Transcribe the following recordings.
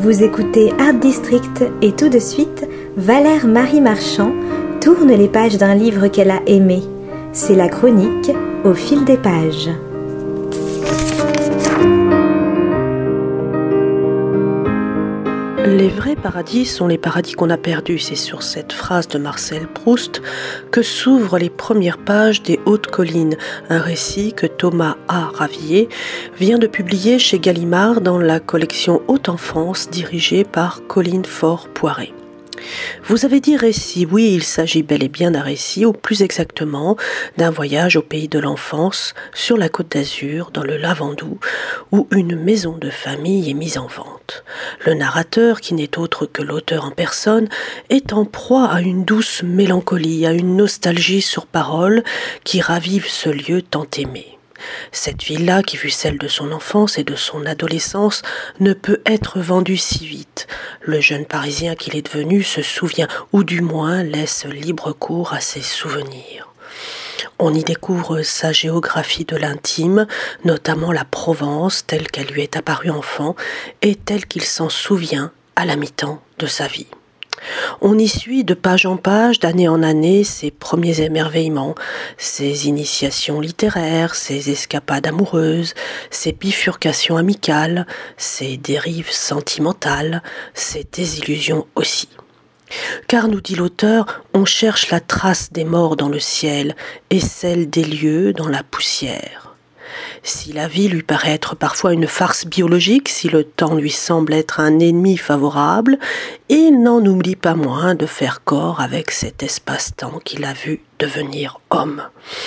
Vous écoutez Art District et tout de suite, Valère Marie Marchand tourne les pages d'un livre qu'elle a aimé. C'est la chronique Au fil des pages. Les vrais paradis sont les paradis qu'on a perdus. C'est sur cette phrase de Marcel Proust que s'ouvrent les premières pages des Hautes Collines, un récit que Thomas A. Ravier vient de publier chez Gallimard dans la collection Haute Enfance dirigée par Colline Faure-Poiré. Vous avez dit récit, oui, il s'agit bel et bien d'un récit, ou plus exactement d'un voyage au pays de l'enfance, sur la Côte d'Azur, dans le Lavandou, où une maison de famille est mise en vente. Le narrateur, qui n'est autre que l'auteur en personne, est en proie à une douce mélancolie, à une nostalgie sur parole qui ravive ce lieu tant aimé. Cette villa, qui fut celle de son enfance et de son adolescence, ne peut être vendue si vite. Le jeune Parisien qu'il est devenu se souvient, ou du moins laisse libre cours à ses souvenirs. On y découvre sa géographie de l'intime, notamment la Provence telle qu'elle lui est apparue enfant et telle qu'il s'en souvient à la mi-temps de sa vie. On y suit de page en page, d'année en année, ses premiers émerveillements, ses initiations littéraires, ses escapades amoureuses, ses bifurcations amicales, ses dérives sentimentales, ses désillusions aussi. Car, nous dit l'auteur, on cherche la trace des morts dans le ciel et celle des lieux dans la poussière. Si la vie lui paraît être parfois une farce biologique, si le temps lui semble être un ennemi favorable, il n'en oublie pas moins de faire corps avec cet espace-temps qu'il a vu devenir homme.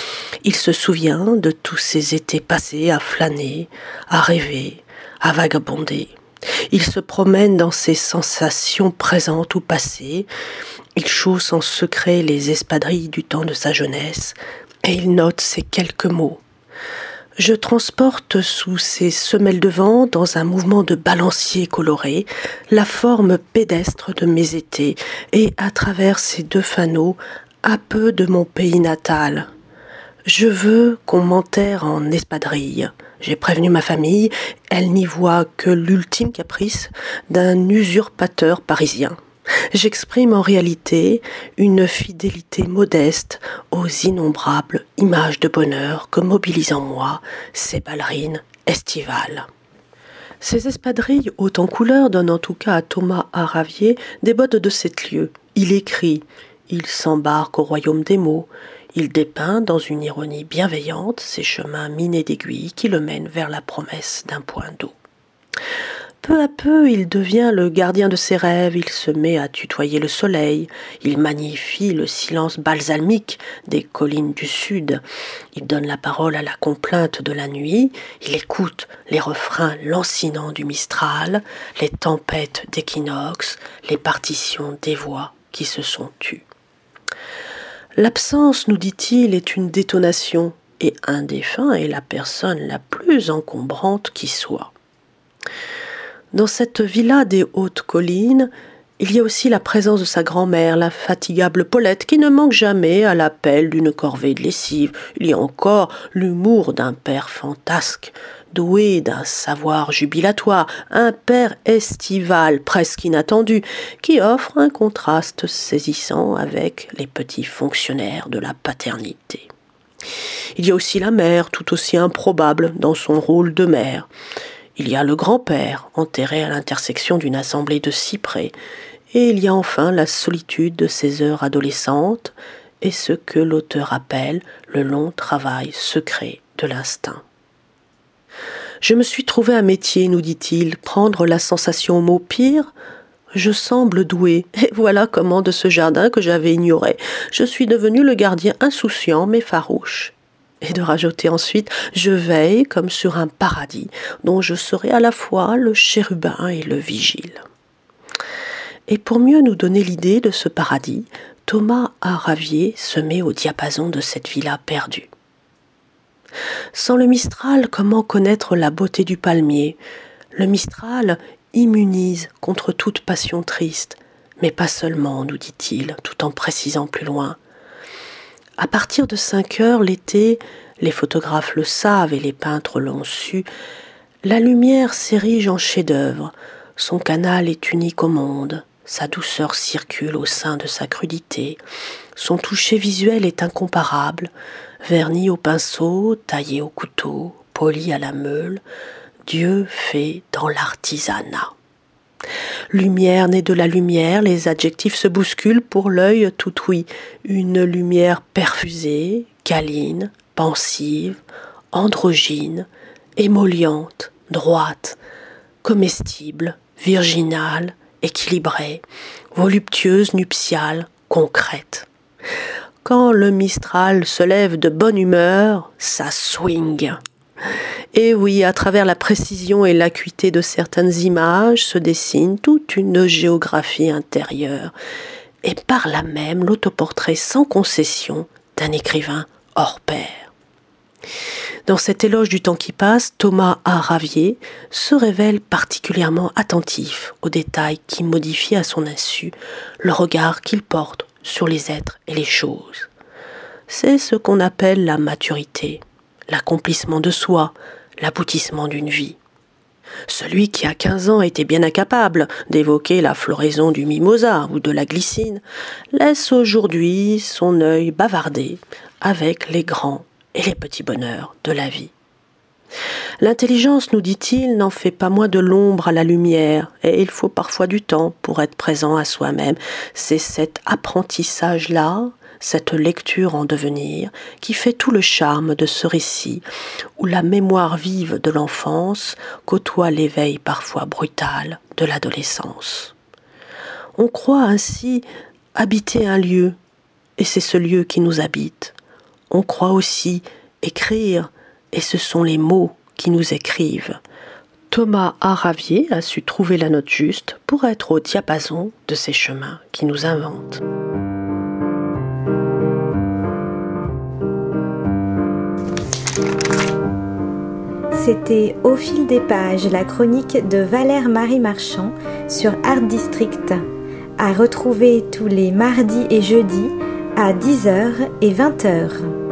Il se souvient de tous ces étés passés à flâner, à rêver, à vagabonder. Il se promène dans ses sensations présentes ou passées. Il chausse en secret les espadrilles du temps de sa jeunesse et il note ces quelques mots. Je transporte sous ces semelles de vent, dans un mouvement de balancier coloré, la forme pédestre de mes étés et, à travers ces deux fanaux, à peu de mon pays natal. Je veux qu'on m'enterre en espadrille. J'ai prévenu ma famille, elle n'y voit que l'ultime caprice d'un usurpateur parisien. J'exprime en réalité une fidélité modeste aux innombrables images de bonheur que mobilisent en moi ces ballerines estivales. Ces espadrilles hautes en couleurs donnent en tout cas à Thomas A. Ravier des bottes de 7 lieues. Il écrit, il s'embarque au royaume des mots, il dépeint dans une ironie bienveillante ces chemins minés d'aiguilles qui le mènent vers la promesse d'un point d'eau. Peu à peu, il devient le gardien de ses rêves, il se met à tutoyer le soleil, il magnifie le silence balsamique des collines du sud, il donne la parole à la complainte de la nuit, il écoute les refrains lancinants du Mistral, les tempêtes d'équinoxe, les partitions des voix qui se sont tues. L'absence, nous dit-il, est une détonation, et un défunt est la personne la plus encombrante qui soit. Dans cette villa des Hautes Collines, il y a aussi la présence de sa grand-mère, l'infatigable Paulette, qui ne manque jamais à l'appel d'une corvée de lessive. Il y a encore l'humour d'un père fantasque, doué d'un savoir jubilatoire, un père estival presque inattendu, qui offre un contraste saisissant avec les petits fonctionnaires de la paternité. Il y a aussi la mère, tout aussi improbable dans son rôle de mère. Il y a le grand-père, enterré à l'intersection d'une assemblée de cyprès, et il y a enfin la solitude de ses heures adolescentes et ce que l'auteur appelle le long travail secret de l'instinct. Je me suis trouvé un métier, nous dit-il, prendre la sensation au mot pire. Je semble doué, et voilà comment de ce jardin que j'avais ignoré, je suis devenu le gardien insouciant mais farouche. Et de rajouter ensuite, je veille comme sur un paradis, dont je serai à la fois le chérubin et le vigile. Et pour mieux nous donner l'idée de ce paradis, Thomas A. Ravier se met au diapason de cette villa perdue. Sans le Mistral, comment connaître la beauté du palmier ? Le Mistral immunise contre toute passion triste, mais pas seulement, nous dit-il, tout en précisant plus loin. À partir de 5 heures l'été, les photographes le savent et les peintres l'ont su, la lumière s'érige en chef-d'œuvre, Son canal est unique au monde, sa douceur circule au sein de sa crudité, son toucher visuel est incomparable, verni au pinceau, taillé au couteau, poli à la meule, Dieu fait dans l'artisanat. Lumière née de la lumière, les adjectifs se bousculent pour l'œil tout ouïe. Une lumière perfusée, câline, pensive, androgyne, émolliente, droite, comestible, virginale, équilibrée, voluptueuse, nuptiale, concrète. Quand le Mistral se lève de bonne humeur, ça swing. Et oui, à travers la précision et l'acuité de certaines images se dessine toute une géographie intérieure, et par là même l'autoportrait sans concession d'un écrivain hors pair. Dans cet éloge du temps qui passe, Thomas A. Ravier se révèle particulièrement attentif aux détails qui modifient à son insu le regard qu'il porte sur les êtres et les choses. C'est ce qu'on appelle la maturité, l'accomplissement de soi, l'aboutissement d'une vie. Celui qui à 15 ans était bien incapable d'évoquer la floraison du mimosa ou de la glycine laisse aujourd'hui son œil bavarder avec les grands et les petits bonheurs de la vie. L'intelligence, nous dit-il, n'en fait pas moins de l'ombre à la lumière, et il faut parfois du temps pour être présent à soi-même. C'est cet apprentissage-là, cette lecture en devenir, qui fait tout le charme de ce récit, où la mémoire vive de l'enfance côtoie l'éveil parfois brutal de l'adolescence. On croit ainsi habiter un lieu, et c'est ce lieu qui nous habite. On croit aussi écrire, et ce sont les mots qui nous écrivent. Thomas A. Ravier a su trouver la note juste pour être au diapason de ces chemins qui nous inventent. C'était Au fil des pages, la chronique de Valère Marie Marchand sur Art District, à retrouver tous les mardis et jeudis à 10h et 20h.